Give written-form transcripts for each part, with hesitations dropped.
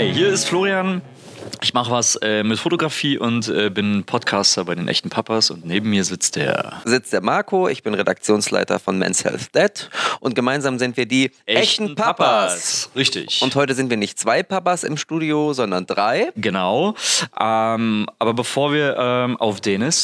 Hi, hier ist Florian. Ich mache was mit Fotografie und bin Podcaster bei den echten Papas und neben mir sitzt der Marco, ich bin Redaktionsleiter von Men's Health Dead und gemeinsam sind wir die echten Papas. Richtig. Und heute sind wir nicht 2 Papas im Studio, sondern 3. Genau, aber bevor wir auf Dennis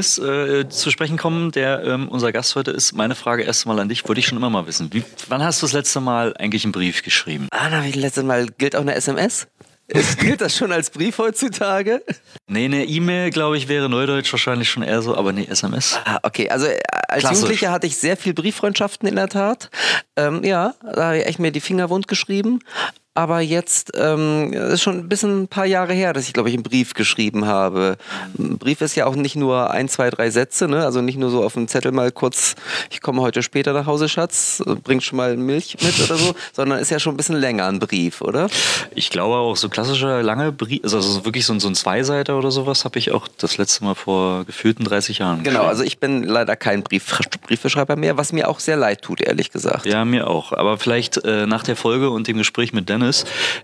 zu sprechen kommen, der unser Gast heute ist, meine Frage erst mal an dich, wollte ich schon immer mal wissen. Wann hast du das letzte Mal eigentlich einen Brief geschrieben? Das letzte Mal gilt auch eine SMS? Gilt das schon als Brief heutzutage? Nee, eine E-Mail, glaube ich, wäre Neudeutsch wahrscheinlich schon eher so, aber nee, SMS. Okay, also als Jugendlicher hatte ich sehr viel Brieffreundschaften in der Tat. Da habe ich echt mir die Finger wund geschrieben. Aber jetzt ist schon ein paar Jahre her, dass ich, glaube ich, einen Brief geschrieben habe. Ein Brief ist ja auch nicht nur 1, 2, 3 Sätze, ne? Also nicht nur so auf dem Zettel mal kurz, ich komme heute später nach Hause, Schatz, bring schon mal Milch mit oder so, sondern ist ja schon ein bisschen länger ein Brief, oder? Ich glaube auch so klassischer lange Brief, also wirklich so ein Zweiseiter oder sowas, habe ich auch das letzte Mal vor gefühlten 30 Jahren Genau, also ich bin leider kein Briefeschreiber mehr, was mir auch sehr leid tut, ehrlich gesagt. Ja, mir auch. Aber vielleicht nach der Folge und dem Gespräch mit Dennis,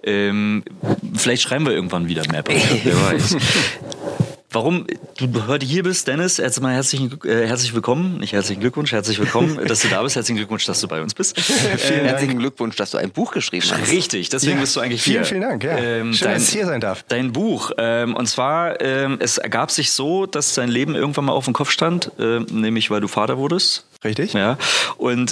vielleicht schreiben wir irgendwann wieder mehr Briefe, wer weiß. Warum du heute hier bist, Dennis, erstmal herzlich willkommen, nicht herzlichen Glückwunsch, herzlich willkommen, dass du da bist, herzlichen Glückwunsch, dass du bei uns bist. Herzlichen Glückwunsch, dass du ein Buch geschrieben hast. Richtig, deswegen bist du eigentlich hier. Vielen Dank, ja. Schön, dass ich hier sein darf. Dein Buch, und zwar, es ergab sich so, dass dein Leben irgendwann mal auf dem Kopf stand, nämlich weil du Vater wurdest. Richtig. Ja, und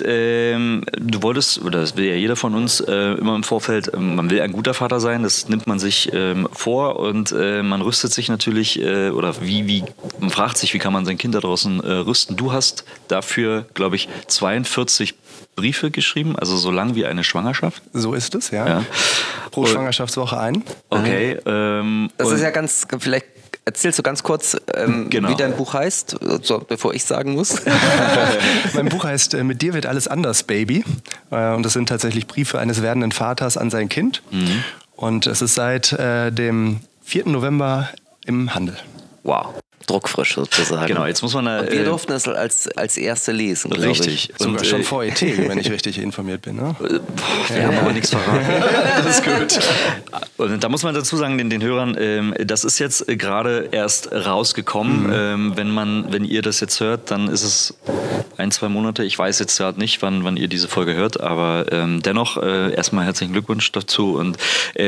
du wolltest, oder das will ja jeder von uns immer im Vorfeld, man will ein guter Vater sein, das nimmt man sich vor und man rüstet sich natürlich, oder man fragt sich, wie kann man sein Kind da draußen rüsten. Du hast dafür, glaube ich, 42 Briefe geschrieben, also so lang wie eine Schwangerschaft. So ist es, ja. Pro Schwangerschaftswoche ein. Okay. Das ist ja vielleicht erzählst du ganz kurz, genau, wie dein Buch heißt, bevor ich sagen muss. Mein Buch heißt Mit dir wird alles anders, Baby. Und das sind tatsächlich Briefe eines werdenden Vaters an sein Kind. Mhm. Und es ist seit dem 4. November im Handel. Wow. Druckfrisch sozusagen. Genau, jetzt muss man und wir durften es als erste lesen, glaube ich. Richtig. Sogar schon vor ET, wenn ich richtig informiert bin. Ne? Wir haben aber nichts verraten. Das ist gut. Und da muss man dazu sagen, den Hörern, das ist jetzt gerade erst rausgekommen. Mhm. Wenn ihr das jetzt hört, dann ist es 1, 2 Monate. Ich weiß jetzt gerade nicht, wann ihr diese Folge hört, aber dennoch erstmal herzlichen Glückwunsch dazu. Und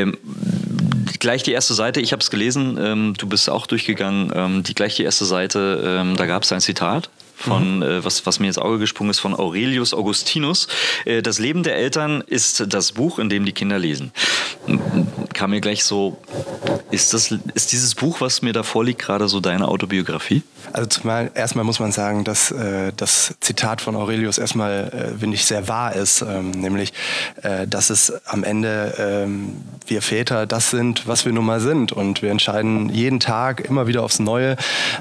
gleich die erste Seite, ich habe es gelesen, du bist auch durchgegangen, die erste Seite, da gab es ein Zitat von, was mir ins Auge gesprungen ist, von Aurelius Augustinus. Das Leben der Eltern ist das Buch, in dem die Kinder lesen. Kam mir gleich so, ist dieses Buch, was mir da vorliegt, gerade so deine Autobiografie? Also erstmal muss man sagen, dass das Zitat von Aurelius erstmal, finde ich, sehr wahr ist. Nämlich, dass es am Ende wir Väter das sind, was wir nun mal sind. Und wir entscheiden jeden Tag immer wieder aufs Neue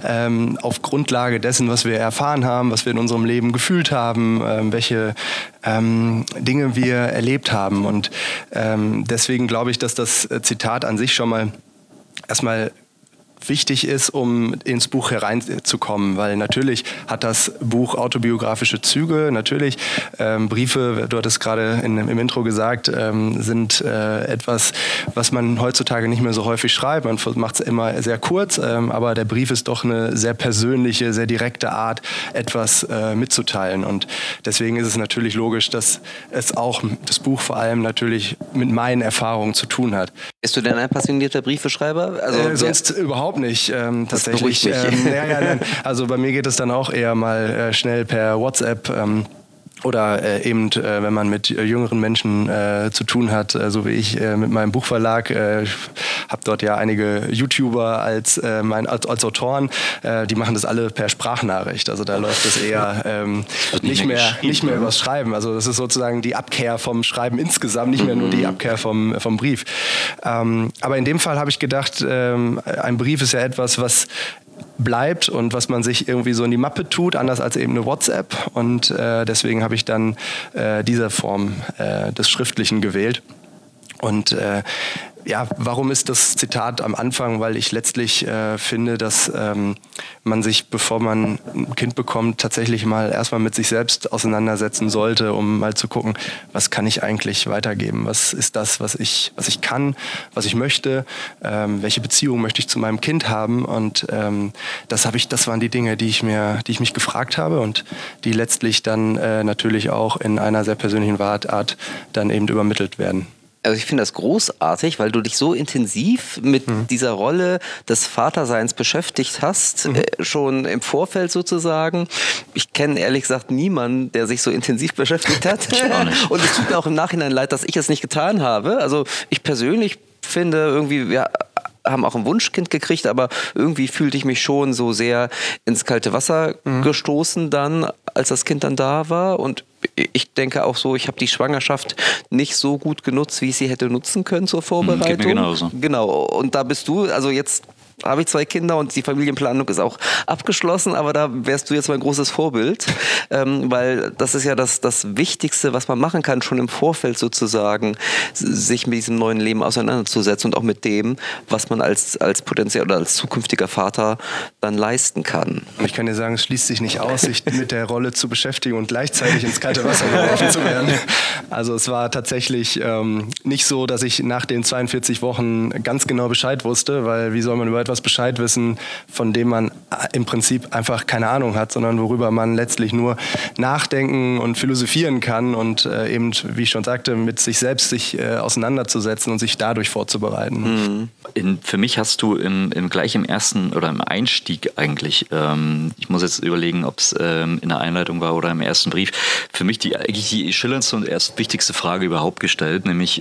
auf Grundlage dessen, was wir erfahren haben, was wir in unserem Leben gefühlt haben, welche Dinge wir erlebt haben. Und deswegen glaube ich, dass das Zitat an sich schon mal erstmal wichtig ist, um ins Buch hereinzukommen, weil natürlich hat das Buch autobiografische Züge, natürlich Briefe, du hattest gerade im Intro gesagt, sind etwas, was man heutzutage nicht mehr so häufig schreibt, man macht es immer sehr kurz, aber der Brief ist doch eine sehr persönliche, sehr direkte Art, etwas mitzuteilen und deswegen ist es natürlich logisch, dass es auch, das Buch vor allem natürlich mit meinen Erfahrungen zu tun hat. Bist du denn ein passionierter Briefeschreiber? Also, sonst überhaupt nicht, tatsächlich. Nein. Also bei mir geht es dann auch eher mal schnell per WhatsApp oder eben, wenn man mit jüngeren Menschen zu tun hat, so wie ich mit meinem Buchverlag. Ich habe dort ja einige YouTuber als Autoren, die machen das alle per Sprachnachricht. Also da läuft das eher nicht mehr übers Schreiben. Also das ist sozusagen die Abkehr vom Schreiben insgesamt, nicht mehr nur die Abkehr vom Brief. Aber in dem Fall habe ich gedacht, ein Brief ist ja etwas, was bleibt und was man sich irgendwie so in die Mappe tut, anders als eben eine WhatsApp. Und deswegen habe ich dann diese Form des Schriftlichen gewählt. Und Ja, warum ist das Zitat am Anfang? Weil ich letztlich finde, dass man sich, bevor man ein Kind bekommt, tatsächlich mal erstmal mit sich selbst auseinandersetzen sollte, um mal zu gucken, was kann ich eigentlich weitergeben? Was ist das, was ich kann, was ich möchte? Welche Beziehung möchte ich zu meinem Kind haben? Und das waren die Dinge, die ich mich gefragt habe und die letztlich dann natürlich auch in einer sehr persönlichen Art dann eben übermittelt werden. Also ich finde das großartig, weil du dich so intensiv mit dieser Rolle des Vaterseins beschäftigt hast, schon im Vorfeld sozusagen. Ich kenne ehrlich gesagt niemanden, der sich so intensiv beschäftigt hat. Ich auch nicht. Und es tut mir auch im Nachhinein leid, dass ich es nicht getan habe. Also ich persönlich finde irgendwie, wir haben auch ein Wunschkind gekriegt, aber irgendwie fühlte ich mich schon so sehr ins kalte Wasser gestoßen dann, als das Kind dann da war. Und ich denke auch so, ich habe die Schwangerschaft nicht so gut genutzt, wie ich sie hätte nutzen können zur Vorbereitung. Geht mir genauso. Genau. Und da bist du, also jetzt habe ich 2 Kinder und die Familienplanung ist auch abgeschlossen, aber da wärst du jetzt mein großes Vorbild, weil das ist ja das Wichtigste, was man machen kann, schon im Vorfeld sozusagen, sich mit diesem neuen Leben auseinanderzusetzen und auch mit dem, was man als potenziell oder als zukünftiger Vater dann leisten kann. Und ich kann dir sagen, es schließt sich nicht aus, sich mit der Rolle zu beschäftigen und gleichzeitig ins kalte Wasser geworfen zu werden. Also es war tatsächlich nicht so, dass ich nach den 42 Wochen ganz genau Bescheid wusste, weil wie soll man über etwas Bescheid wissen, von dem man im Prinzip einfach keine Ahnung hat, sondern worüber man letztlich nur nachdenken und philosophieren kann und eben, wie ich schon sagte, mit sich selbst auseinanderzusetzen und sich dadurch vorzubereiten. Für mich hast du gleich im ersten oder im Einstieg eigentlich, ich muss jetzt überlegen, ob es in der Einleitung war oder im ersten Brief, für mich eigentlich die schillerndste und erst wichtigste Frage überhaupt gestellt, nämlich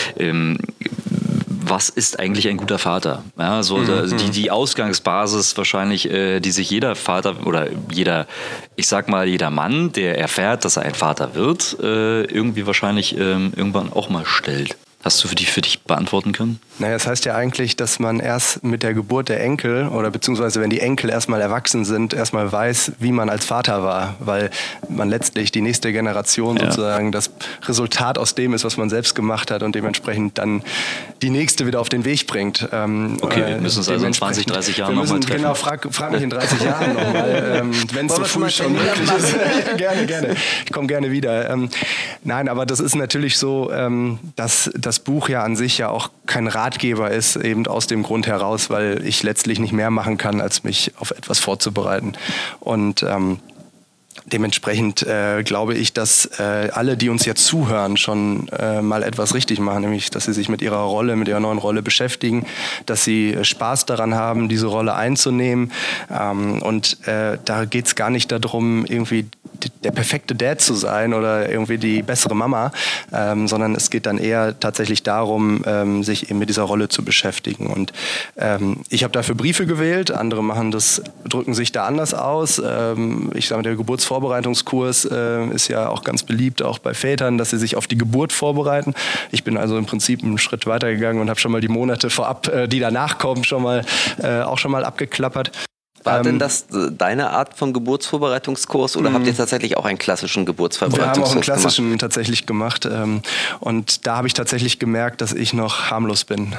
was ist eigentlich ein guter Vater? Ja, so die Ausgangsbasis wahrscheinlich, die sich jeder Vater oder jeder Mann, der erfährt, dass er ein Vater wird, irgendwie wahrscheinlich irgendwann auch mal stellt. Hast du für dich beantworten können? Naja, das heißt ja eigentlich, dass man erst mit der Geburt der Enkel oder beziehungsweise wenn die Enkel erstmal erwachsen sind, erstmal weiß, wie man als Vater war, weil man letztlich die nächste Generation sozusagen das Resultat aus dem ist, was man selbst gemacht hat und dementsprechend dann die nächste wieder auf den Weg bringt. Okay, wir müssen uns also in 20, 30 Jahren nochmal treffen. Genau, frag mich in 30 Jahren nochmal, wenn es so früh schon möglich ist. Gerne. Ich komme gerne wieder. Nein, aber das ist natürlich so, dass das Buch ja an sich ja auch kein Ratgeber ist, eben aus dem Grund heraus, weil ich letztlich nicht mehr machen kann, als mich auf etwas vorzubereiten. Und dementsprechend glaube ich, dass alle, die uns jetzt zuhören, schon mal etwas richtig machen, nämlich, dass sie sich mit ihrer Rolle, mit ihrer neuen Rolle beschäftigen, dass sie Spaß daran haben, diese Rolle einzunehmen. Und da geht es gar nicht darum, irgendwie der perfekte Dad zu sein oder irgendwie die bessere Mama, sondern es geht dann eher tatsächlich darum, sich eben mit dieser Rolle zu beschäftigen. Und ich habe dafür Briefe gewählt, andere drücken sich da anders aus. Ich sage, der Geburtsvorbereitungskurs ist ja auch ganz beliebt, auch bei Vätern, dass sie sich auf die Geburt vorbereiten. Ich bin also im Prinzip einen Schritt weitergegangen und habe schon mal die Monate vorab, die danach kommen, auch schon mal abgeklappert. War denn das deine Art von Geburtsvorbereitungskurs oder habt ihr tatsächlich auch einen klassischen Geburtsvorbereitungskurs gemacht? Wir haben auch einen klassischen tatsächlich gemacht und da habe ich tatsächlich gemerkt, dass ich noch harmlos bin.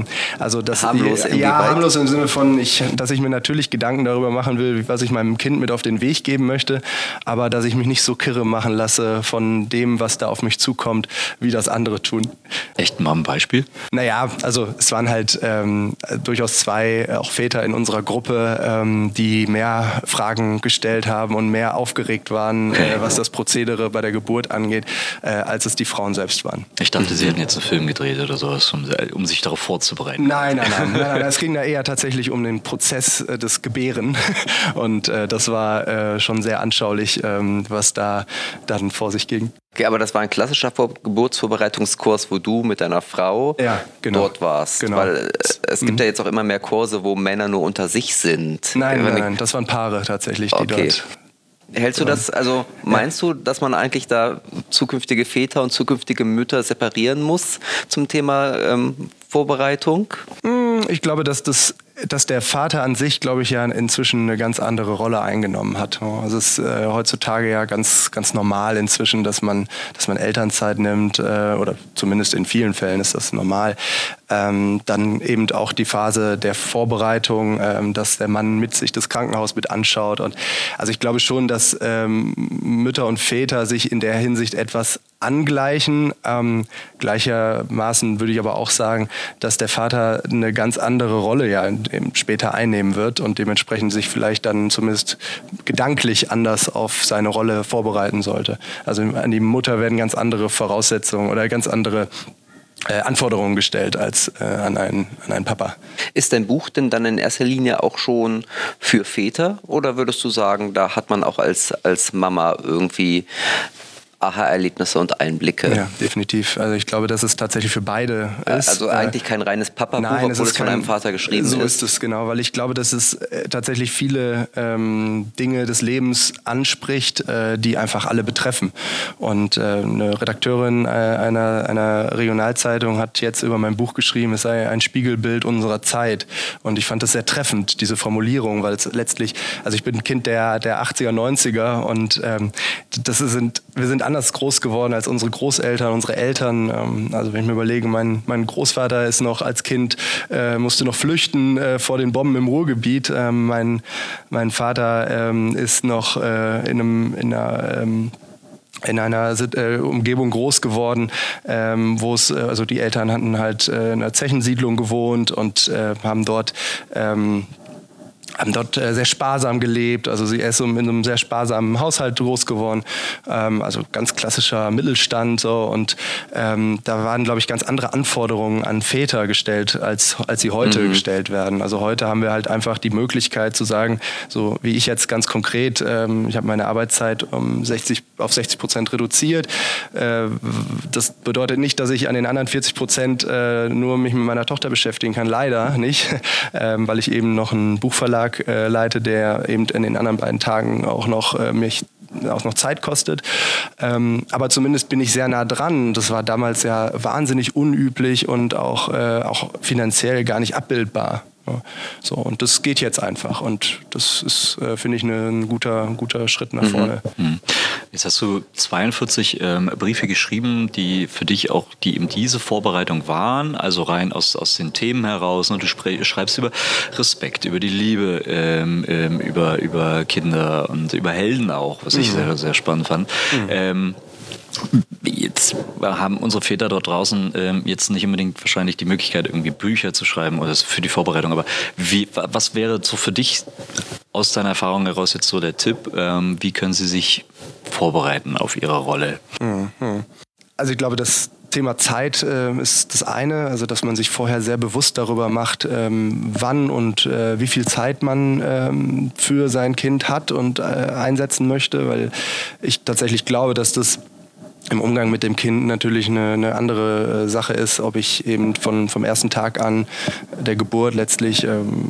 Harmlos im Sinne von, dass ich mir natürlich Gedanken darüber machen will, was ich meinem Kind mit auf den Weg geben möchte, aber dass ich mich nicht so kirre machen lasse von dem, was da auf mich zukommt, wie das andere tun. Echt mal ein Beispiel? Naja, also es waren halt durchaus 2 auch Väter in unserer Gruppe, die mehr Fragen gestellt haben und mehr aufgeregt waren, was das Prozedere bei der Geburt angeht, als es die Frauen selbst waren. Ich dachte, sie hätten jetzt einen Film gedreht oder sowas, um sich darauf vorzubereiten. Nein. Es ging da eher tatsächlich um den Prozess des Gebären und das war schon sehr anschaulich, was da dann vor sich ging. Okay, aber das war ein klassischer Geburtsvorbereitungskurs, wo du mit deiner Frau dort warst. Genau. Weil es gibt ja jetzt auch immer mehr Kurse, wo Männer nur unter sich sind. Nein, das waren Paare tatsächlich, die dort... Hältst du das, also meinst du, dass man eigentlich da zukünftige Väter und zukünftige Mütter separieren muss zum Thema Vorbereitung? Ich glaube, dass das dass der Vater an sich, glaube ich, ja inzwischen eine ganz andere Rolle eingenommen hat. Also es ist heutzutage ja ganz, ganz normal inzwischen, dass man Elternzeit nimmt, oder zumindest in vielen Fällen ist das normal. Dann eben auch die Phase der Vorbereitung, dass der Mann sich das Krankenhaus mit anschaut. Und also ich glaube schon, dass Mütter und Väter sich in der Hinsicht etwas angleichen. Gleichermaßen würde ich aber auch sagen, dass der Vater eine ganz andere Rolle ja später einnehmen wird und dementsprechend sich vielleicht dann zumindest gedanklich anders auf seine Rolle vorbereiten sollte. Also an die Mutter werden ganz andere Voraussetzungen oder ganz andere Anforderungen gestellt als an einen Papa. Ist dein Buch denn dann in erster Linie auch schon für Väter oder würdest du sagen, da hat man auch als Mama irgendwie Aha-Erlebnisse und Einblicke? Ja, definitiv. Also ich glaube, dass es tatsächlich für beide ist. Also eigentlich kein reines Papa-Buch, obwohl es von einem Vater geschrieben ist. So ist es, genau, weil ich glaube, dass es tatsächlich viele Dinge des Lebens anspricht, die einfach alle betreffen. Und eine Redakteurin einer Regionalzeitung hat jetzt über mein Buch geschrieben, es sei ein Spiegelbild unserer Zeit. Und ich fand das sehr treffend, diese Formulierung, weil es letztlich, also ich bin ein Kind der 80er, 90er und wir sind anders groß geworden als unsere Großeltern, unsere Eltern. Also wenn ich mir überlege, mein Großvater ist noch als Kind, musste noch flüchten vor den Bomben im Ruhrgebiet. Mein Vater ist noch in einer Umgebung groß geworden, wo es, also die Eltern hatten halt in einer Zechensiedlung gewohnt und haben dort sehr sparsam gelebt, also sie ist in einem sehr sparsamen Haushalt groß geworden, also ganz klassischer Mittelstand so und da waren, glaube ich, ganz andere Anforderungen an Väter gestellt, als sie heute gestellt werden. Also heute haben wir halt einfach die Möglichkeit zu sagen, so wie ich jetzt ganz konkret, ich habe meine Arbeitszeit auf 60% reduziert. Das bedeutet nicht, dass ich an den anderen 40% nur mich mit meiner Tochter beschäftigen kann, leider nicht, weil ich eben noch einen Buchverlag leite, der eben in den anderen beiden Tagen auch noch Zeit kostet. Aber zumindest bin ich sehr nah dran. Das war damals ja wahnsinnig unüblich und auch finanziell gar nicht abbildbar. So, und das geht jetzt einfach und das ist, finde ich, ein guter Schritt nach vorne. Jetzt hast du 42 Briefe geschrieben, die für dich auch eben diese Vorbereitung waren, also rein aus den Themen heraus. Und du schreibst über Respekt, über die Liebe, über Kinder und über Helden auch, was ich sehr, sehr spannend fand. Jetzt haben unsere Väter dort draußen jetzt nicht unbedingt wahrscheinlich die Möglichkeit, irgendwie Bücher zu schreiben oder für die Vorbereitung, aber was wäre so für dich aus deiner Erfahrung heraus jetzt so der Tipp, wie können sie sich vorbereiten auf ihre Rolle? Also ich glaube, das Thema Zeit ist das eine, also dass man sich vorher sehr bewusst darüber macht, wann und wie viel Zeit man für sein Kind hat und einsetzen möchte, weil ich tatsächlich glaube, dass das im Umgang mit dem Kind natürlich eine andere Sache ist, ob ich eben vom ersten Tag an der Geburt letztlich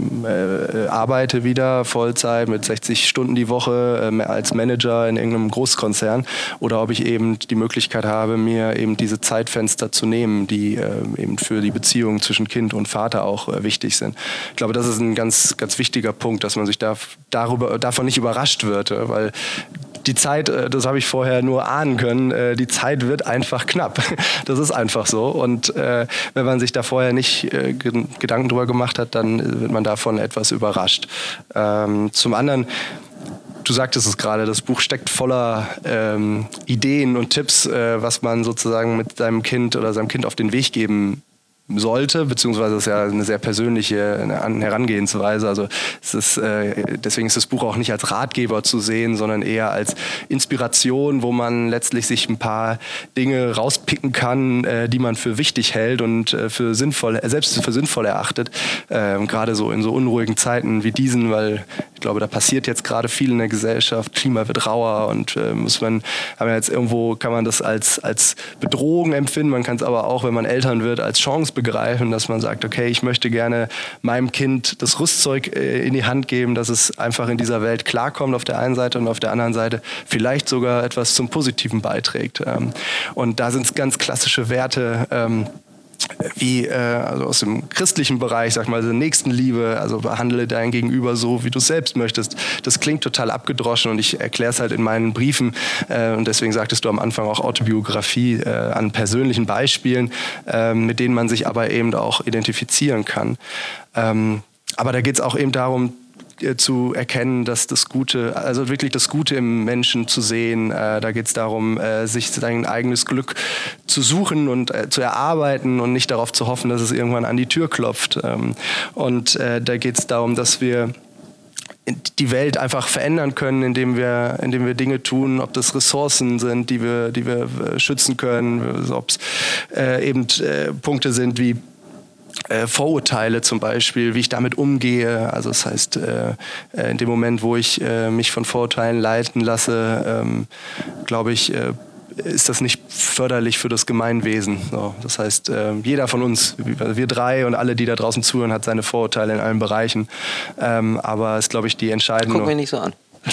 arbeite wieder Vollzeit mit 60 Stunden die Woche als Manager in irgendeinem Großkonzern oder ob ich eben die Möglichkeit habe, mir eben diese Zeitfenster zu nehmen, die eben für die Beziehung zwischen Kind und Vater auch wichtig sind. Ich glaube, das ist ein ganz, ganz wichtiger Punkt, dass man sich davon nicht überrascht wird, weil die Zeit, das habe ich vorher nur ahnen können, die Zeit wird einfach knapp. Das ist einfach so. Und wenn man sich da vorher nicht Gedanken drüber gemacht hat, dann wird man davon etwas überrascht. Zum anderen, du sagtest es gerade, das Buch steckt voller Ideen und Tipps, was man sozusagen mit seinem Kind oder seinem Kind auf den Weg geben sollte, beziehungsweise ist ja eine sehr persönliche Herangehensweise. Also deswegen ist das Buch auch nicht als Ratgeber zu sehen, sondern eher als Inspiration, wo man letztlich sich ein paar Dinge rauspicken kann, die man für wichtig hält und selbst für sinnvoll erachtet. Gerade so in so unruhigen Zeiten wie diesen, weil ich glaube, da passiert jetzt gerade viel in der Gesellschaft. Klima wird rauer und kann man das als Bedrohung empfinden. Man kann es aber auch, wenn man Eltern wird, als Chance begreifen, dass man sagt, okay, ich möchte gerne meinem Kind das Rüstzeug in die Hand geben, dass es einfach in dieser Welt klarkommt auf der einen Seite und auf der anderen Seite vielleicht sogar etwas zum Positiven beiträgt. Und da sind es ganz klassische Werte, also aus dem christlichen Bereich, sag mal, Nächstenliebe, also behandle dein Gegenüber so, wie du es selbst möchtest. Das klingt total abgedroschen und ich erkläre es halt in meinen Briefen und deswegen sagtest du am Anfang auch Autobiografie an persönlichen Beispielen, mit denen man sich aber eben auch identifizieren kann. Aber da geht es auch eben darum, zu erkennen, dass das Gute, also wirklich das Gute im Menschen zu sehen. Da geht es darum, sich sein eigenes Glück zu suchen und zu erarbeiten und nicht darauf zu hoffen, dass es irgendwann an die Tür klopft. Und da geht es darum, dass wir die Welt einfach verändern können, indem wir Dinge tun, ob das Ressourcen sind, die wir schützen können, ob es eben Punkte sind wie Vorurteile zum Beispiel, wie ich damit umgehe. Also das heißt, in dem Moment, wo ich mich von Vorurteilen leiten lasse, glaube ich, ist das nicht förderlich für das Gemeinwesen. So, das heißt, jeder von uns, wir drei und alle, die da draußen zuhören, hat seine Vorurteile in allen Bereichen. Aber es ist, glaube ich, die entscheidende... Guck mich nicht so an.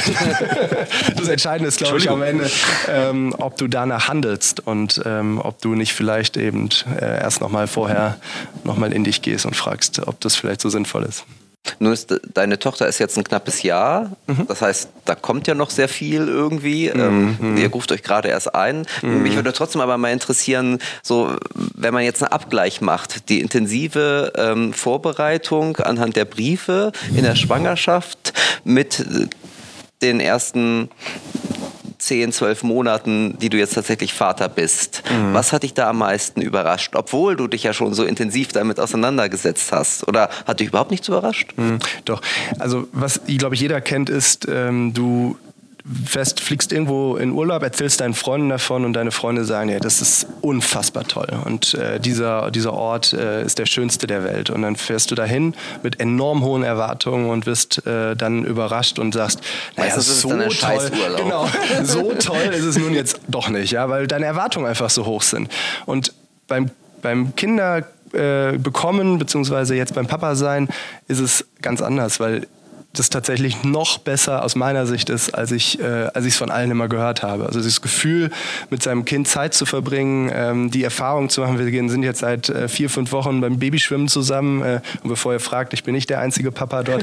Das Entscheidende ist, glaube ich, am Ende, ob du danach handelst und ob du nicht vielleicht eben erst vorher nochmal in dich gehst und fragst, ob das vielleicht so sinnvoll ist. Nun deine Tochter ist jetzt ein knappes Jahr, das heißt, da kommt ja noch sehr viel irgendwie. Ihr ruft euch gerade erst ein. Mich würde trotzdem aber mal interessieren, so, wenn man jetzt einen Abgleich macht, die intensive Vorbereitung anhand der Briefe in der Schwangerschaft mit den ersten 10, 12 Monaten, die du jetzt tatsächlich Vater bist. Was hat dich da am meisten überrascht? Obwohl du dich ja schon so intensiv damit auseinandergesetzt hast. Oder hat dich überhaupt nichts überrascht? Doch. Also was, glaube ich, jeder kennt, ist, du fliegst irgendwo in Urlaub, erzählst deinen Freunden davon und deine Freunde sagen, ja, das ist unfassbar toll und dieser Ort ist der schönste der Welt und dann fährst du dahin mit enorm hohen Erwartungen und wirst dann überrascht und sagst, naja, das ist so toll, genau, so toll ist es nun jetzt doch nicht, ja, weil deine Erwartungen einfach so hoch sind. Und beim Kinder bekommen, beziehungsweise jetzt beim Papa sein, ist es ganz anders, weil das tatsächlich noch besser aus meiner Sicht ist, als ich es von allen immer gehört habe. Also das Gefühl, mit seinem Kind Zeit zu verbringen, die Erfahrung zu machen. Wir sind jetzt seit 4, 5 Wochen beim Babyschwimmen zusammen. Und bevor ihr fragt, ich bin nicht der einzige Papa dort.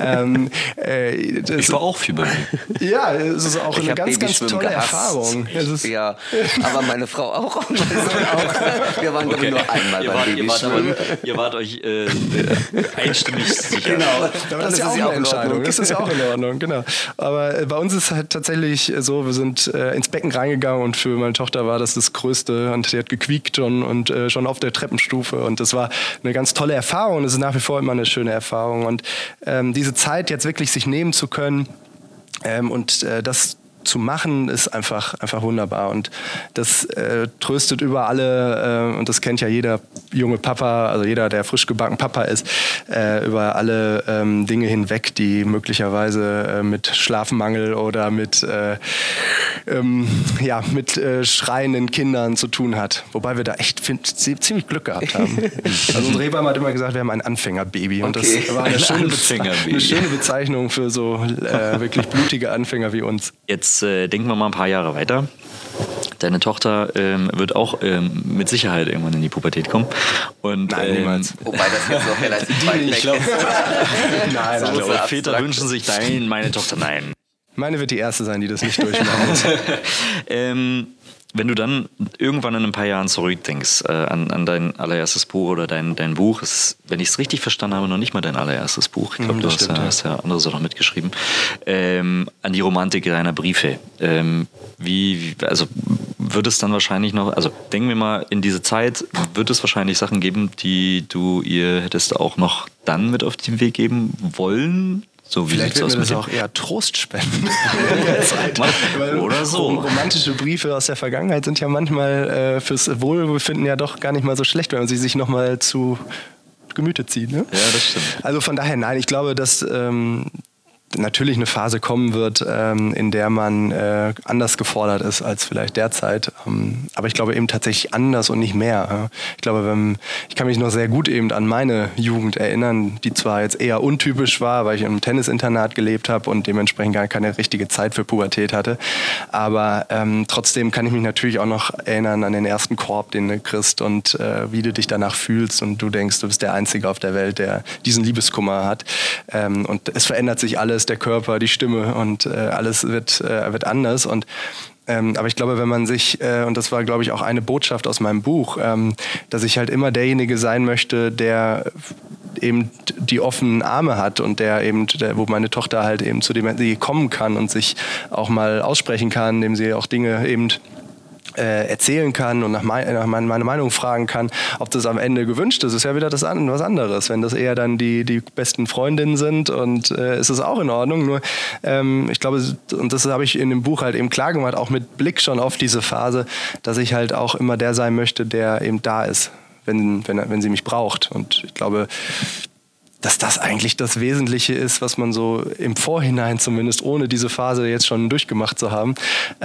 Ich war auch viel bei mir. Ja, es ist auch eine ganz, ganz tolle Erfahrung. Ja, aber meine Frau auch. Wir waren, glaube ich, nur einmal beim Babyschwimmen. Ihr wart euch einstimmig sicher. Genau, das ist ja auch eine Entscheidung. Das ist ja auch in Ordnung, genau. Aber bei uns ist es halt tatsächlich so, wir sind ins Becken reingegangen und für meine Tochter war das Größte und sie hat gequiekt und schon auf der Treppenstufe und das war eine ganz tolle Erfahrung und es ist nach wie vor immer eine schöne Erfahrung und diese Zeit jetzt wirklich sich nehmen zu können und das zu machen, ist einfach wunderbar und das tröstet über alle und das kennt ja jeder junge Papa, also jeder, der frisch gebacken Papa ist, über alle Dinge hinweg, die möglicherweise mit Schlafmangel oder mit schreienden Kindern zu tun hat. Wobei wir da echt ziemlich Glück gehabt haben. Also unsere Hebamme hat immer gesagt, wir haben ein Anfängerbaby und das war eine schöne Bezeichnung für so wirklich blutige Anfänger wie uns. Jetzt denken wir mal ein paar Jahre weiter. Deine Tochter wird auch mit Sicherheit irgendwann in die Pubertät kommen. Und, nein, niemals. Wobei das jetzt noch relativ weit weg ist. Nein, ich glaube, Väter wünschen sich meine Tochter, nein. Meine wird die erste sein, die das nicht durchmachen muss. Wenn du dann irgendwann in ein paar Jahren zurückdenkst an dein allererstes Buch oder dein Buch, ist, wenn ich es richtig verstanden habe, noch nicht mal dein allererstes Buch. Ich glaube, du hast ja andere Sachen mitgeschrieben. An die Romantik deiner Briefe. Also wird es dann wahrscheinlich noch, also denken wir mal in diese Zeit, wird es wahrscheinlich Sachen geben, die du ihr hättest auch noch dann mit auf den Weg geben wollen? So, vielleicht wird mir das auch eher Trost spenden. Oder so. Romantische Briefe aus der Vergangenheit sind ja manchmal fürs Wohlbefinden ja doch gar nicht mal so schlecht, wenn man sie sich nochmal zu Gemüte zieht. Ne? Ja, das stimmt. Also von daher, nein, ich glaube, dass natürlich eine Phase kommen wird, in der man anders gefordert ist als vielleicht derzeit. Aber ich glaube eben tatsächlich anders und nicht mehr. Ich glaube, ich kann mich noch sehr gut eben an meine Jugend erinnern, die zwar jetzt eher untypisch war, weil ich in einem Tennisinternat gelebt habe und dementsprechend gar keine richtige Zeit für Pubertät hatte. Aber trotzdem kann ich mich natürlich auch noch erinnern an den ersten Korb, den du kriegst und wie du dich danach fühlst und du denkst, du bist der Einzige auf der Welt, der diesen Liebeskummer hat. Und es verändert sich alles, der Körper, die Stimme und alles wird anders. Aber ich glaube, wenn man sich, und das war, glaube ich, auch eine Botschaft aus meinem Buch, dass ich halt immer derjenige sein möchte, der eben die offenen Arme hat und wo meine Tochter halt eben zu dem sie kommen kann und sich auch mal aussprechen kann, indem sie auch Dinge eben erzählen kann und nach meiner Meinung fragen kann, ob das am Ende gewünscht ist ja wieder was anderes. Wenn das eher dann die besten Freundinnen sind und ist es auch in Ordnung. Nur ich glaube, und das habe ich in dem Buch halt eben klar gemacht, auch mit Blick schon auf diese Phase, dass ich halt auch immer der sein möchte, der eben da ist, wenn sie mich braucht. Und ich glaube, dass das eigentlich das Wesentliche ist, was man so im Vorhinein zumindest, ohne diese Phase jetzt schon durchgemacht zu haben,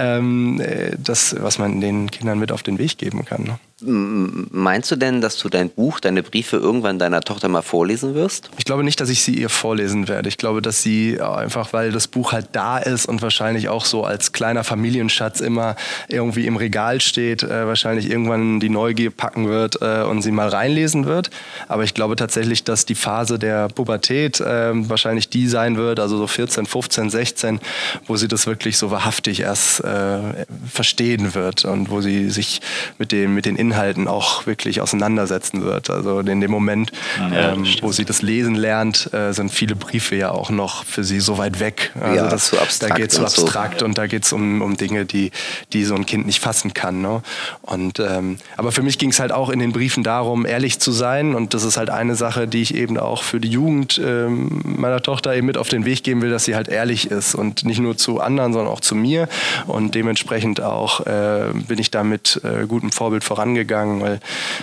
was man den Kindern mit auf den Weg geben kann. Ne? Meinst du denn, dass du dein Buch, deine Briefe irgendwann deiner Tochter mal vorlesen wirst? Ich glaube nicht, dass ich sie ihr vorlesen werde. Ich glaube, dass sie einfach, weil das Buch halt da ist und wahrscheinlich auch so als kleiner Familienschatz immer irgendwie im Regal steht, wahrscheinlich irgendwann die Neugier packen wird und sie mal reinlesen wird. Aber ich glaube tatsächlich, dass die Phase der Pubertät wahrscheinlich die sein wird, also so 14, 15, 16, wo sie das wirklich so wahrhaftig erst verstehen wird und wo sie sich mit den Inhalten auch wirklich auseinandersetzen wird. Also in dem Moment, wo sie das Lesen lernt, sind viele Briefe ja auch noch für sie so weit weg. Also ja, zu abstrakt. Da geht es so abstrakt und da geht es um Dinge, die so ein Kind nicht fassen kann. Ne? Aber für mich ging es halt auch in den Briefen darum, ehrlich zu sein, und das ist halt eine Sache, die ich eben auch für die Jugend meiner Tochter eben mit auf den Weg geben will, dass sie halt ehrlich ist und nicht nur zu anderen, sondern auch zu mir, und dementsprechend auch bin ich da mit gutem Vorbild vorangegangen, weil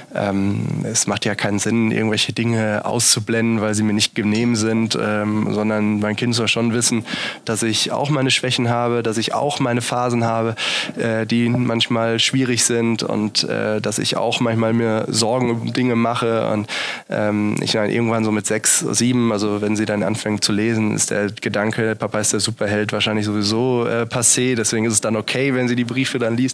es macht ja keinen Sinn, irgendwelche Dinge auszublenden, weil sie mir nicht genehm sind, sondern mein Kind soll schon wissen, dass ich auch meine Schwächen habe, dass ich auch meine Phasen habe, die manchmal schwierig sind, und dass ich auch manchmal mir Sorgen um Dinge mache, und ich meine, irgendwann so mit 6, 7, also wenn sie dann anfängt zu lesen, ist der Gedanke, Papa ist der Superheld, wahrscheinlich sowieso passé, deswegen ist es dann okay, wenn sie die Briefe dann liest.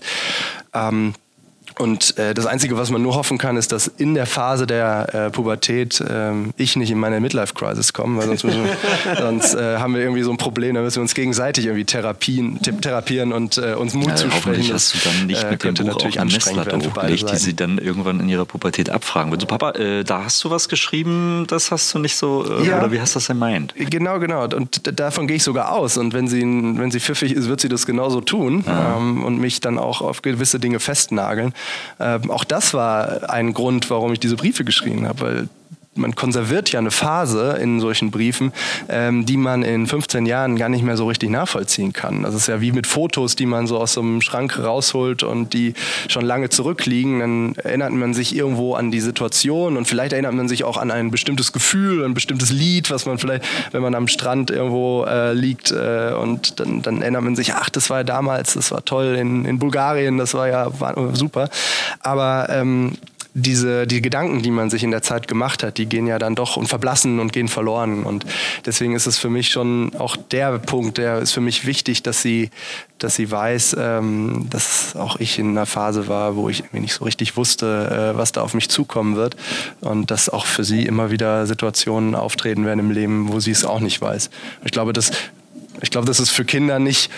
Und das Einzige, was man nur hoffen kann, ist, dass in der Phase der Pubertät ich nicht in meine Midlife-Crisis komme, weil sonst haben wir irgendwie so ein Problem, da müssen wir uns gegenseitig irgendwie therapieren und uns Mut zusprechen. Hoffentlich hast du dann nicht mit dem Buch natürlich auch eine anstrengend Messlatte hochgelegt, die sie dann irgendwann in ihrer Pubertät abfragen wird. So, Papa, da hast du was geschrieben, das hast du nicht so, oder wie hast du das gemeint? Genau. Und davon gehe ich sogar aus. Und wenn sie pfiffig ist, wird sie das genauso tun und mich dann auch auf gewisse Dinge festnageln. Auch das war ein Grund, warum ich diese Briefe geschrieben habe, weil man konserviert ja eine Phase in solchen Briefen, die man in 15 Jahren gar nicht mehr so richtig nachvollziehen kann. Das ist ja wie mit Fotos, die man so aus so einem Schrank rausholt und die schon lange zurückliegen. Dann erinnert man sich irgendwo an die Situation, und vielleicht erinnert man sich auch an ein bestimmtes Gefühl, ein bestimmtes Lied, was man vielleicht, wenn man am Strand irgendwo liegt, und dann erinnert man sich, ach, das war ja damals, das war toll in Bulgarien, das war super. Aber die Gedanken, die man sich in der Zeit gemacht hat, die gehen ja dann doch und verblassen und gehen verloren. Und deswegen ist es für mich schon auch der Punkt, der ist für mich wichtig, dass sie weiß, dass auch ich in einer Phase war, wo ich irgendwie nicht so richtig wusste, was da auf mich zukommen wird. Und dass auch für sie immer wieder Situationen auftreten werden im Leben, wo sie es auch nicht weiß. Ich glaube, das ist für Kinder nicht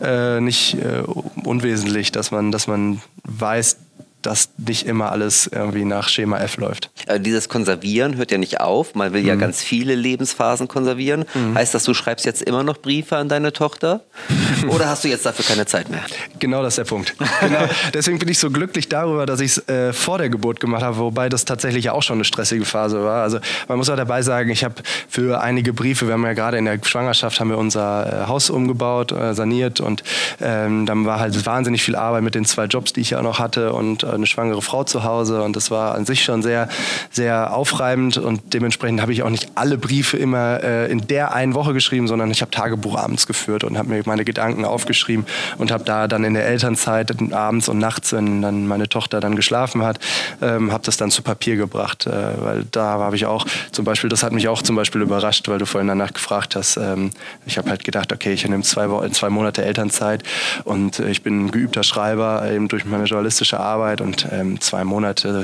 unwesentlich, dass man weiß, dass nicht immer alles irgendwie nach Schema F läuft. Dieses Konservieren hört ja nicht auf. Man will ja ganz viele Lebensphasen konservieren. Heißt das, du schreibst jetzt immer noch Briefe an deine Tochter? Oder hast du jetzt dafür keine Zeit mehr? Genau, das ist der Punkt. Genau. Deswegen bin ich so glücklich darüber, dass ich es vor der Geburt gemacht habe, wobei das tatsächlich ja auch schon eine stressige Phase war. Also man muss auch dabei sagen, ich habe für einige Briefe, wir haben ja gerade in der Schwangerschaft haben wir unser Haus umgebaut, saniert, und dann war halt wahnsinnig viel Arbeit mit den 2 Jobs, die ich ja noch hatte, und eine schwangere Frau zu Hause und das war an sich schon sehr, sehr aufreibend und dementsprechend habe ich auch nicht alle Briefe immer in der einen Woche geschrieben, sondern ich habe Tagebuch abends geführt und habe mir meine Gedanken aufgeschrieben und habe da dann in der Elternzeit abends und nachts, wenn dann meine Tochter dann geschlafen hat, habe das dann zu Papier gebracht, weil da habe ich auch zum Beispiel, das hat mich auch zum Beispiel überrascht, weil du vorhin danach gefragt hast, ich habe halt gedacht, okay, ich nehme 2 Monate Elternzeit und ich bin ein geübter Schreiber, eben durch meine journalistische Arbeit und 2 Monate,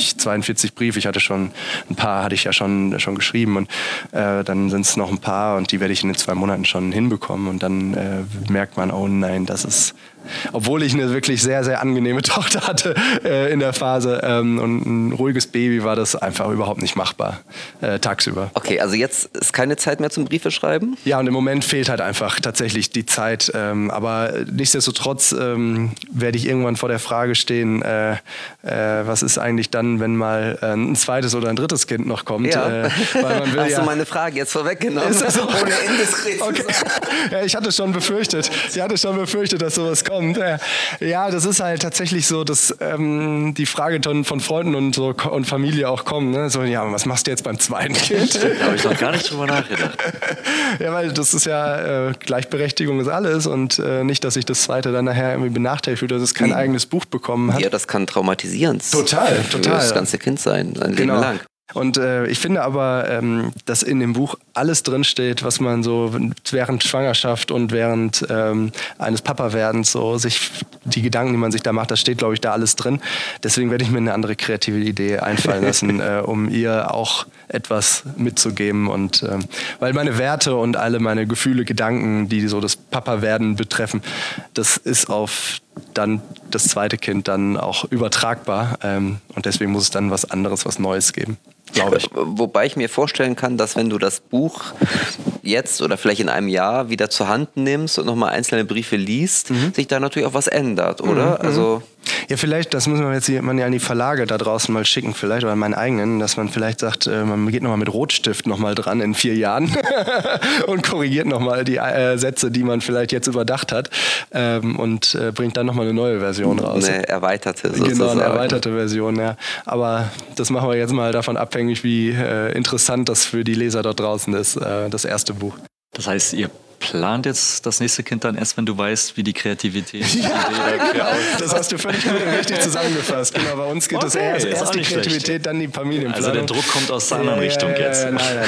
42 Briefe, ich hatte schon ein paar, hatte ich ja schon geschrieben und dann sind es noch ein paar und die werde ich in den 2 Monaten schon hinbekommen und dann merkt man, oh nein, das ist, obwohl ich eine wirklich sehr, sehr angenehme Tochter hatte in der Phase und ein ruhiges Baby, war das einfach überhaupt nicht machbar tagsüber. Okay, also jetzt ist keine Zeit mehr zum Briefe schreiben? Ja, und im Moment fehlt halt einfach tatsächlich die Zeit. Aber nichtsdestotrotz werde ich irgendwann vor der Frage stehen, was ist eigentlich dann, wenn mal ein zweites oder ein drittes Kind noch kommt? Ja. Weil man will Hast du meine Frage jetzt vorweggenommen? Ist das so? Ohne indiskret zu okay. sein. Ja, ich hatte schon befürchtet, dass sowas kommt. Ja, das ist halt tatsächlich so, dass die Frage von Freunden und Familie auch kommen. Ne? So, ja, was machst du jetzt beim zweiten Kind? Da habe ich noch gar nicht drüber nachgedacht. Ja, weil das ist ja, Gleichberechtigung ist alles und nicht, dass sich das zweite dann nachher irgendwie benachteiligt wird, dass es kein eigenes Buch bekommen hat. Ja, das kann traumatisierend. Total. Das ganze Kind sein Leben lang. Und ich finde aber, dass in dem Buch alles drinsteht, was man so während Schwangerschaft und während eines Papawerdens so sich, die Gedanken, die man sich da macht, das steht, glaube ich, da alles drin. Deswegen werde ich mir eine andere kreative Idee einfallen lassen, um ihr auch etwas mitzugeben. Und weil meine Werte und alle meine Gefühle, Gedanken, die so das Papawerden betreffen, das ist auf dann das zweite Kind dann auch übertragbar. Und deswegen muss es dann was anderes, was Neues geben, glaube ich. Wobei ich mir vorstellen kann, dass wenn du das Buch jetzt oder vielleicht in einem Jahr wieder zur Hand nimmst und nochmal einzelne Briefe liest, sich da natürlich auch was ändert, oder? Also ja, vielleicht, das müssen wir jetzt man ja an die Verlage da draußen mal schicken, vielleicht, oder an meinen eigenen, dass man vielleicht sagt, man geht nochmal mit Rotstift nochmal dran in 4 Jahren und korrigiert nochmal die Sätze, die man vielleicht jetzt überdacht hat und bringt dann nochmal eine neue Version raus. Eine erweiterte sozusagen. Genau, eine erweiterte Version, ja. Aber das machen wir jetzt mal davon abhängig, wie interessant das für die Leser dort draußen ist, das erste Buch. Das heißt, ihr plant jetzt das nächste Kind dann erst, wenn du weißt, wie die Kreativität Das hast du völlig gut und richtig zusammengefasst. Genau, bei uns geht es erst die Kreativität, schlecht. Dann die Familienplanung. Also der Druck kommt aus der anderen Richtung jetzt.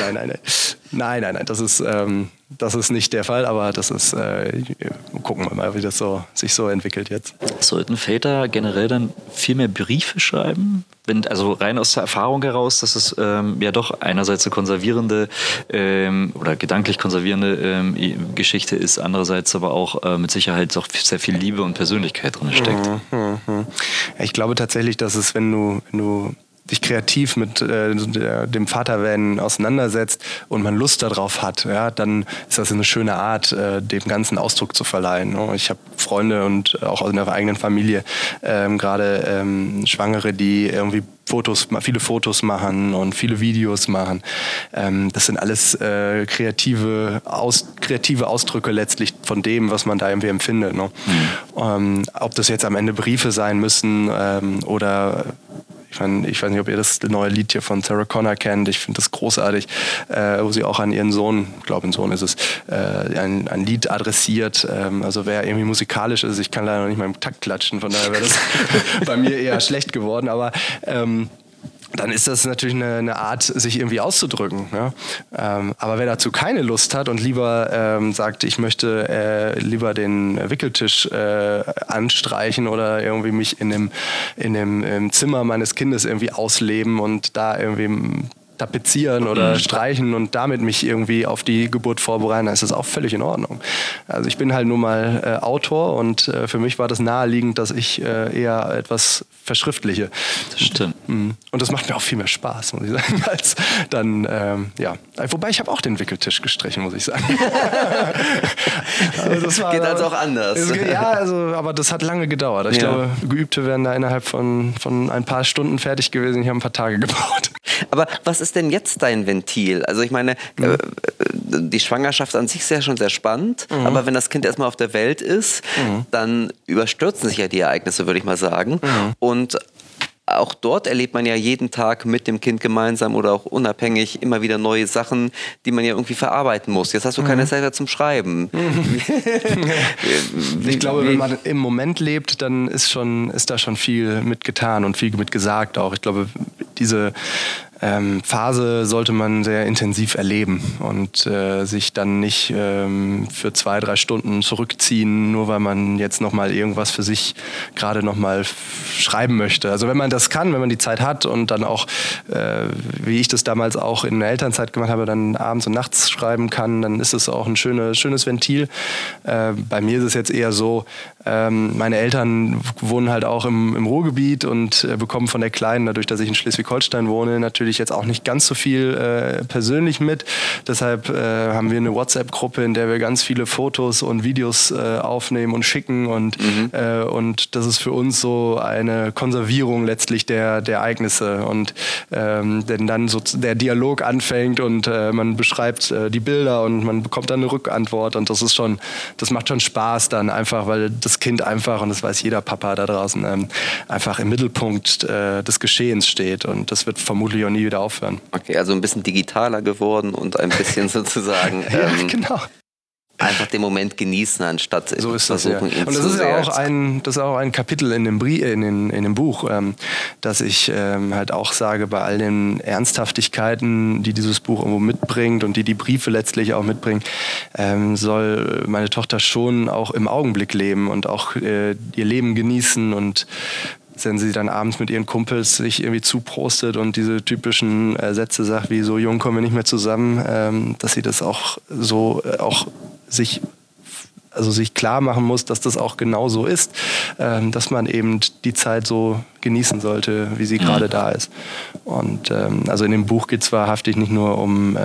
Nein, das ist nicht der Fall, aber das ist, gucken wir mal, wie das sich so entwickelt jetzt. Sollten Väter generell dann viel mehr Briefe schreiben? Also rein aus der Erfahrung heraus, dass es ja doch einerseits eine konservierende oder gedanklich konservierende Geschichte ist, andererseits aber auch mit Sicherheit auch sehr viel Liebe und Persönlichkeit drin steckt. Ich glaube tatsächlich, dass es, wenn du dich kreativ mit dem Vaterwerden auseinandersetzt und man Lust darauf hat, ja, dann ist das eine schöne Art, dem Ganzen Ausdruck zu verleihen. Ich habe Freunde und auch in der eigenen Familie gerade Schwangere, die irgendwie viele Fotos machen und viele Videos machen. Das sind alles kreative Ausdrücke letztlich von dem, was man da irgendwie empfindet. Ne? Ob das jetzt am Ende Briefe sein müssen oder ich weiß nicht, ob ihr das neue Lied hier von Sarah Connor kennt. Ich finde das großartig, wo sie auch an ihren Sohn, ich glaube, ein Sohn ist es, ein Lied adressiert. Also wer irgendwie musikalisch ist, ich kann leider noch nicht mal im Takt klatschen, von daher wäre das bei mir eher schlecht geworden. Aber dann ist das natürlich eine Art, sich irgendwie auszudrücken. Ja? Aber wer dazu keine Lust hat und lieber sagt, ich möchte lieber den Wickeltisch anstreichen oder irgendwie mich in dem Zimmer meines Kindes irgendwie ausleben und da irgendwie tapezieren oder streichen und damit mich irgendwie auf die Geburt vorbereiten, dann ist das auch völlig in Ordnung. Also ich bin halt nur mal Autor und für mich war das naheliegend, dass ich eher etwas verschriftliche. Das stimmt. Und das macht mir auch viel mehr Spaß, muss ich sagen, als dann, ja. Wobei ich habe auch den Wickeltisch gestrichen, muss ich sagen. Also das war geht also auch anders. Ja, aber das hat lange gedauert. Ich glaube, Geübte wären da innerhalb von ein paar Stunden fertig gewesen. Ich habe ein paar Tage gebraucht. Aber was ist denn jetzt dein Ventil? Also ich meine, die Schwangerschaft an sich ist ja schon sehr spannend, aber wenn das Kind erstmal auf der Welt ist, dann überstürzen sich ja die Ereignisse, würde ich mal sagen. Und auch dort erlebt man ja jeden Tag mit dem Kind gemeinsam oder auch unabhängig immer wieder neue Sachen, die man ja irgendwie verarbeiten muss. Jetzt hast du keine Zeit mehr zum Schreiben. Ich glaube, wenn man im Moment lebt, dann ist da schon viel mit getan und viel mit gesagt auch. Ich glaube, diese Phase sollte man sehr intensiv erleben und sich dann nicht für 2-3 Stunden zurückziehen, nur weil man jetzt nochmal irgendwas für sich gerade nochmal schreiben möchte. Also wenn man das kann, wenn man die Zeit hat und dann auch, wie ich das damals auch in der Elternzeit gemacht habe, dann abends und nachts schreiben kann, dann ist es auch ein schönes Ventil. Bei mir ist es jetzt eher so, meine Eltern wohnen halt auch im Ruhrgebiet und bekommen von der Kleinen, dadurch, dass ich in Schleswig-Holstein wohne, natürlich jetzt auch nicht ganz so viel persönlich mit. Deshalb haben wir eine WhatsApp-Gruppe, in der wir ganz viele Fotos und Videos aufnehmen und schicken und das ist für uns so eine Konservierung letztlich der Ereignisse und denn dann so der Dialog anfängt und man beschreibt die Bilder und man bekommt dann eine Rückantwort und das macht schon Spaß dann einfach, weil das Kind einfach, und das weiß jeder Papa da draußen, einfach im Mittelpunkt des Geschehens steht und das wird vermutlich auch nie wieder aufhören. Okay, also ein bisschen digitaler geworden und ein bisschen sozusagen ja, genau. Einfach den Moment genießen, anstatt so ist das, ja. Und das ist ja auch ein Kapitel in dem Buch, dass ich halt auch sage, bei all den Ernsthaftigkeiten, die dieses Buch irgendwo mitbringt und die Briefe letztlich auch mitbringen, soll meine Tochter schon auch im Augenblick leben und auch ihr Leben genießen und wenn sie dann abends mit ihren Kumpels sich irgendwie zuprostet und diese typischen Sätze sagt, wie so jung kommen wir nicht mehr zusammen, dass sie das auch so sich klar machen muss, dass das auch genau so ist, dass man eben die Zeit so genießen sollte, wie sie gerade da ist. Und also in dem Buch geht es wahrhaftig nicht nur um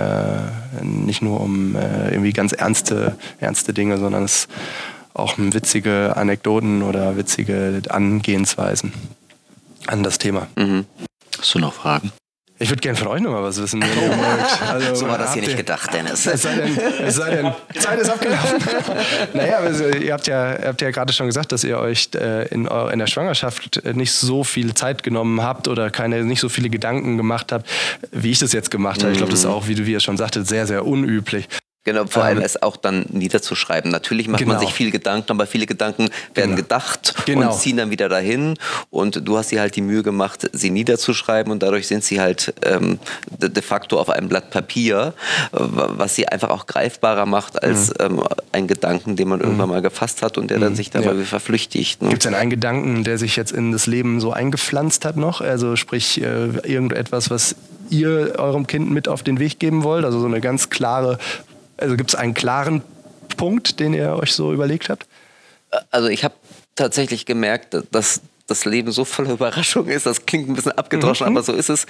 irgendwie ganz ernste Dinge, sondern es auch witzige Anekdoten oder witzige Angehensweisen an das Thema. Hast du noch Fragen? Ich würde gerne von euch noch mal was wissen. Wenn ihr mögt. Also, so war das hier nicht gedacht, Dennis. Es sei denn, Zeit ist abgelaufen. Naja, also, ihr habt ja gerade schon gesagt, dass ihr euch in der Schwangerschaft nicht so viel Zeit genommen habt oder nicht so viele Gedanken gemacht habt, wie ich das jetzt gemacht habe. Ich glaube, das ist auch, wie ihr schon sagtet, sehr, sehr unüblich. Genau, vor allem es auch dann niederzuschreiben. Natürlich macht man sich viel Gedanken, aber viele Gedanken werden gedacht und ziehen dann wieder dahin. Und du hast dir halt die Mühe gemacht, sie niederzuschreiben und dadurch sind sie halt de facto auf einem Blatt Papier, was sie einfach auch greifbarer macht als ein Gedanken, den man irgendwann mal gefasst hat und der dann sich dabei verflüchtigt. Ne? Gibt es denn einen Gedanken, der sich jetzt in das Leben so eingepflanzt hat noch? Also sprich, irgendetwas, was ihr eurem Kind mit auf den Weg geben wollt? Also so eine ganz klare... Also gibt es einen klaren Punkt, den ihr euch so überlegt habt? Also ich habe tatsächlich gemerkt, dass das Leben so voller Überraschungen ist. Das klingt ein bisschen abgedroschen, aber so ist es.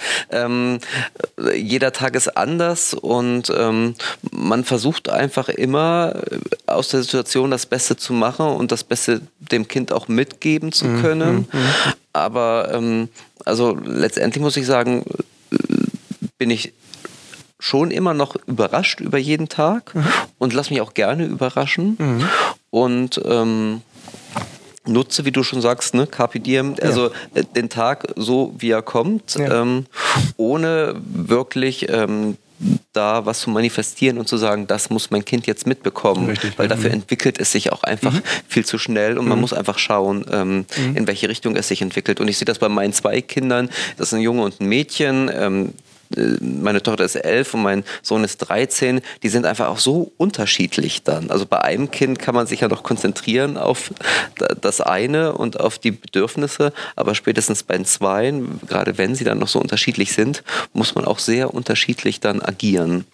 Jeder Tag ist anders und man versucht einfach immer aus der Situation das Beste zu machen und das Beste dem Kind auch mitgeben zu können. Aber also letztendlich muss ich sagen, bin ich schon immer noch überrascht über jeden Tag und lass mich auch gerne überraschen und nutze, wie du schon sagst, ne, Carpe Diem, also den Tag so, wie er kommt, ohne wirklich da was zu manifestieren und zu sagen, das muss mein Kind jetzt mitbekommen, richtig, weil dafür entwickelt es sich auch einfach viel zu schnell und man muss einfach schauen, in welche Richtung es sich entwickelt. Und ich sehe das bei meinen 2 Kindern, das ist ein Junge und ein Mädchen, meine Tochter ist 11 und mein Sohn ist 13, die sind einfach auch so unterschiedlich dann. Also bei einem Kind kann man sich ja noch konzentrieren auf das eine und auf die Bedürfnisse, aber spätestens bei den 2, gerade wenn sie dann noch so unterschiedlich sind, muss man auch sehr unterschiedlich dann agieren.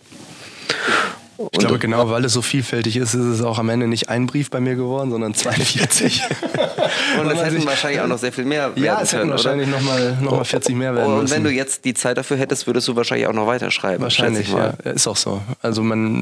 Ich glaube, genau weil es so vielfältig ist, ist es auch am Ende nicht ein Brief bei mir geworden, sondern 42. Und es hätten wahrscheinlich auch noch sehr viel mehr werden können. Ja, es hätten wahrscheinlich nochmal 40 mehr werden müssen. Und wenn du jetzt die Zeit dafür hättest, würdest du wahrscheinlich auch noch weiterschreiben. Wahrscheinlich, ja. Ist auch so. Also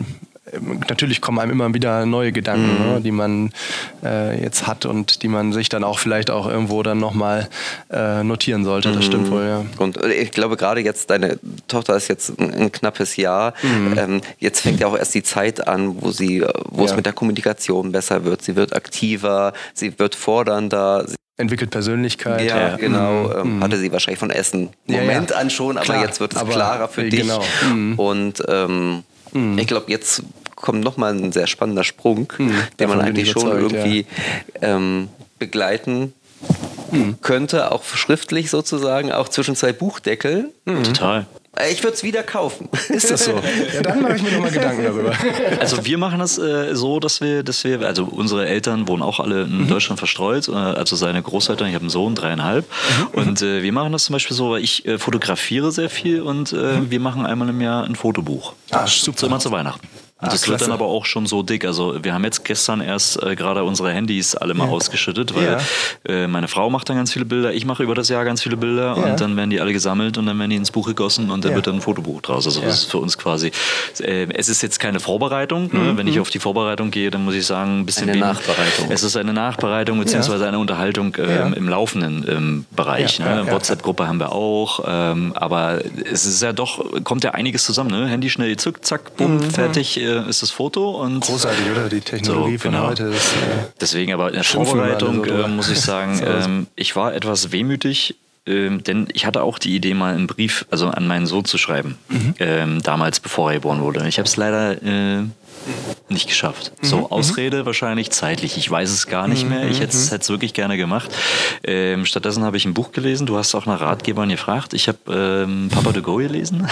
natürlich kommen einem immer wieder neue Gedanken, ne, die man jetzt hat und die man sich dann auch vielleicht auch irgendwo dann nochmal notieren sollte. Das stimmt wohl, ja. Und ich glaube, gerade jetzt, deine Tochter ist jetzt ein knappes Jahr. Jetzt fängt ja auch erst die Zeit an, wo es mit der Kommunikation besser wird. Sie wird aktiver, sie wird fordernder. Entwickelt Persönlichkeit. Ja, genau. Hatte sie wahrscheinlich von Essen Moment an schon, aber jetzt wird es klarer für dich. Genau. Und ich glaube, jetzt kommt nochmal ein sehr spannender Sprung, den man eigentlich schon irgendwie begleiten könnte, auch schriftlich sozusagen, auch zwischen zwei Buchdeckeln. Total. Ich würde es wieder kaufen. Ist das so? Ja, dann mache ich mir nochmal Gedanken darüber. Also wir machen das so, dass wir, also unsere Eltern wohnen auch alle in Deutschland verstreut, also seine Großeltern, ich habe einen Sohn, 3,5. Und wir machen das zum Beispiel so, weil ich fotografiere sehr viel und wir machen einmal im Jahr ein Fotobuch. Super. Immer zu Weihnachten. Und das wird dann aber auch schon so dick. Also wir haben jetzt gestern erst gerade unsere Handys alle mal ausgeschüttet, weil meine Frau macht dann ganz viele Bilder, ich mache über das Jahr ganz viele Bilder und dann werden die alle gesammelt und dann werden die ins Buch gegossen und dann wird dann ein Fotobuch draus. Also das ist für uns quasi, es ist jetzt keine Vorbereitung. Ne? Wenn ich auf die Vorbereitung gehe, dann muss ich sagen, ein bisschen eine Nachbereitung. Es ist eine Nachbereitung beziehungsweise eine Unterhaltung im laufenden Bereich. WhatsApp-Gruppe haben wir auch, aber es ist ja doch, kommt ja einiges zusammen. Ne? Handy schnell, zack, zack, bumm, fertig. Ist das Foto. Und großartig, oder? Die Technologie von heute. Ist, deswegen aber in der Vorbereitung muss ich sagen, ich war etwas wehmütig, denn ich hatte auch die Idee, mal einen Brief an meinen Sohn zu schreiben, damals, bevor er geboren wurde. Ich habe es leider nicht geschafft. So, Ausrede wahrscheinlich zeitlich. Ich weiß es gar nicht mehr. Ich hätte es wirklich gerne gemacht. Stattdessen habe ich ein Buch gelesen. Du hast auch nach Ratgebern gefragt. Ich habe Papa de Go gelesen.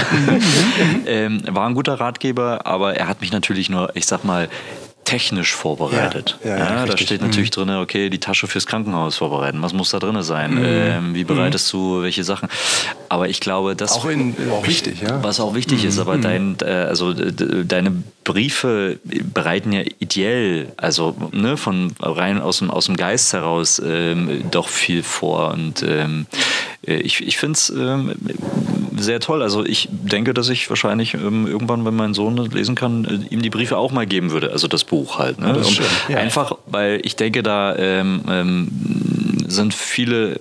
War ein guter Ratgeber, aber er hat mich natürlich nur, ich sag mal, technisch vorbereitet. Da steht natürlich drin, okay, die Tasche fürs Krankenhaus vorbereiten. Was muss da drin sein? Wie bereitest du welche Sachen? Aber ich glaube, das auch wichtig, ja. Was auch wichtig ist, aber deine Briefe bereiten ja ideell, also von rein aus dem Geist heraus doch viel vor und ich finde es sehr toll. Also ich denke, dass ich wahrscheinlich irgendwann, wenn mein Sohn das lesen kann, ihm die Briefe auch mal geben würde. Also das Buch halt. Ne? Das ist schön. Ja. Einfach, weil ich denke, da sind viele,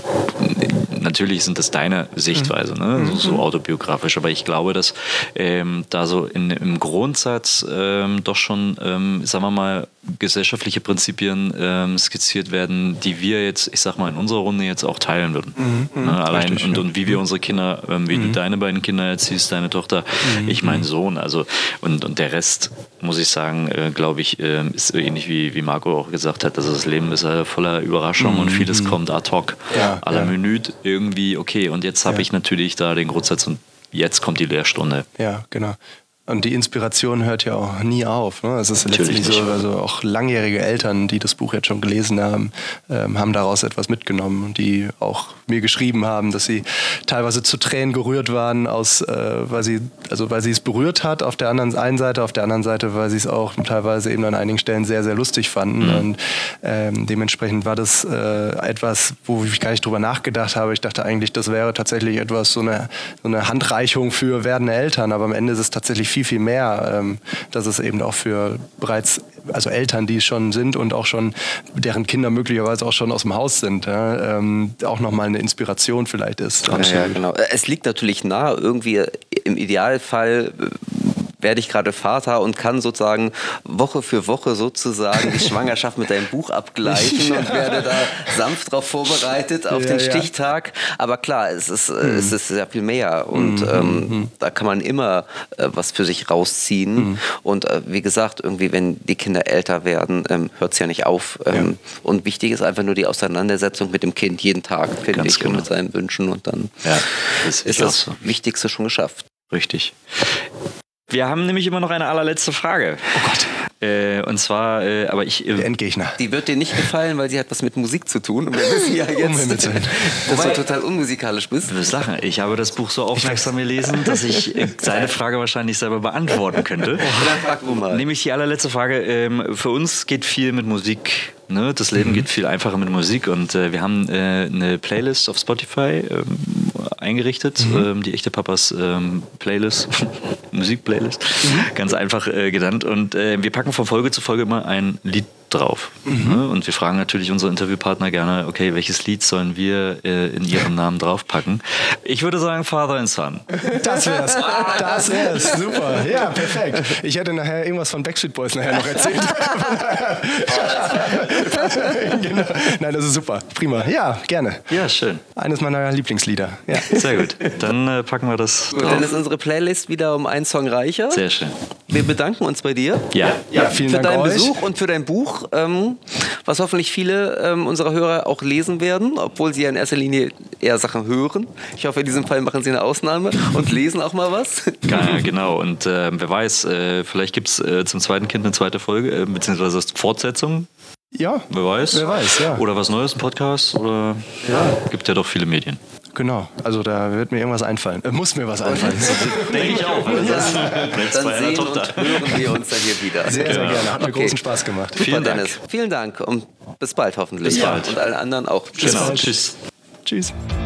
natürlich sind das deine Sichtweise, ne? So autobiografisch, aber ich glaube, dass da so im Grundsatz doch schon, sagen wir mal, gesellschaftliche Prinzipien skizziert werden, die wir jetzt, ich sag mal, in unserer Runde jetzt auch teilen würden. Allein und wie wir unsere Kinder, wie du deine beiden Kinder erziehst, deine Tochter, ich meinen Sohn, also und der Rest, muss ich sagen, glaube ich, ist ähnlich wie Marco auch gesagt hat, also das Leben ist voller Überraschungen und vieles kommt ad hoc, à la Minute irgendwie, okay, und jetzt habe ich natürlich da den Grundsatz und jetzt kommt die Lehrstunde. Ja, genau. Und die Inspiration hört ja auch nie auf. Ne? Es ist letztlich so, also auch langjährige Eltern, die das Buch jetzt schon gelesen haben, haben daraus etwas mitgenommen, die auch mir geschrieben haben, dass sie teilweise zu Tränen gerührt waren, weil sie es berührt hat auf der einen Seite, auf der anderen Seite, weil sie es auch teilweise eben an einigen Stellen sehr, sehr lustig fanden. Und dementsprechend war das etwas, wo ich gar nicht drüber nachgedacht habe. Ich dachte eigentlich, das wäre tatsächlich etwas, so eine Handreichung für werdende Eltern, aber am Ende ist es tatsächlich viel, viel mehr, dass es eben auch für bereits, also Eltern, die es schon sind und auch schon, deren Kinder möglicherweise auch schon aus dem Haus sind, auch nochmal eine Inspiration vielleicht ist. Ja, genau. Es liegt natürlich nahe, irgendwie im Idealfall werde ich gerade Vater und kann sozusagen Woche für Woche sozusagen die Schwangerschaft mit deinem Buch abgleichen und werde da sanft drauf vorbereitet auf den Stichtag. Aber klar, es ist sehr viel mehr und da kann man immer was für sich rausziehen. Und wie gesagt, irgendwie, wenn die Kinder älter werden, hört es ja nicht auf. Und wichtig ist einfach nur die Auseinandersetzung mit dem Kind jeden Tag, finde ich, und mit seinen Wünschen. Und dann ist das Wichtigste schon geschafft. Richtig. Wir haben nämlich immer noch eine allerletzte Frage. Oh Gott. Und zwar, aber der Endgegner. Die wird dir nicht gefallen, weil sie hat was mit Musik zu tun. Und wir wissen ja jetzt, dass du total unmusikalisch bist. Du wirst lachen. Ich habe das Buch so aufmerksam gelesen, dass ich seine Frage wahrscheinlich selber beantworten könnte. Dann frag du mal. Nämlich die allerletzte Frage. Für uns geht viel mit Musik. Ne? Das Leben geht viel einfacher mit Musik. Und wir haben eine Playlist auf Spotify. eingerichtet, die Echte Papas Playlist, Musikplaylist, ganz einfach genannt. Und wir packen von Folge zu Folge immer ein Lied drauf. Und wir fragen natürlich unsere Interviewpartner gerne, okay, welches Lied sollen wir in ihrem Namen draufpacken? Ich würde sagen Father and Son. Das wär's. Super. Ja, perfekt. Ich hätte nachher irgendwas von Backstreet Boys nachher noch erzählt. Genau. Nein, das ist super. Prima. Ja, gerne. Ja, schön. Eines meiner Lieblingslieder. Ja. Sehr gut. Dann packen wir das drauf. Dann ist unsere Playlist wieder um einen Song reicher. Sehr schön. Wir bedanken uns bei dir. Ja, vielen Dank für deinen euch. Besuch und für dein Buch, was hoffentlich viele unserer Hörer auch lesen werden, obwohl sie ja in erster Linie eher Sachen hören. Ich hoffe, in diesem Fall machen sie eine Ausnahme und lesen auch mal was. Ja, genau. Und wer weiß, vielleicht gibt es zum zweiten Kind eine zweite Folge, beziehungsweise Fortsetzung. Ja. Wer weiß, ja. Oder was Neues, ein Podcast. Oder gibt ja doch viele Medien. Genau, also da wird mir irgendwas einfallen. Muss mir was einfallen. Denke ich auch. Dann sehen und hören wir uns dann hier wieder. Sehr gerne. Hat mir großen Spaß gemacht. Vielen Dank. Dennis. Vielen Dank und bis bald hoffentlich. Bis bald. Und allen anderen auch. Genau. Tschüss. Tschüss.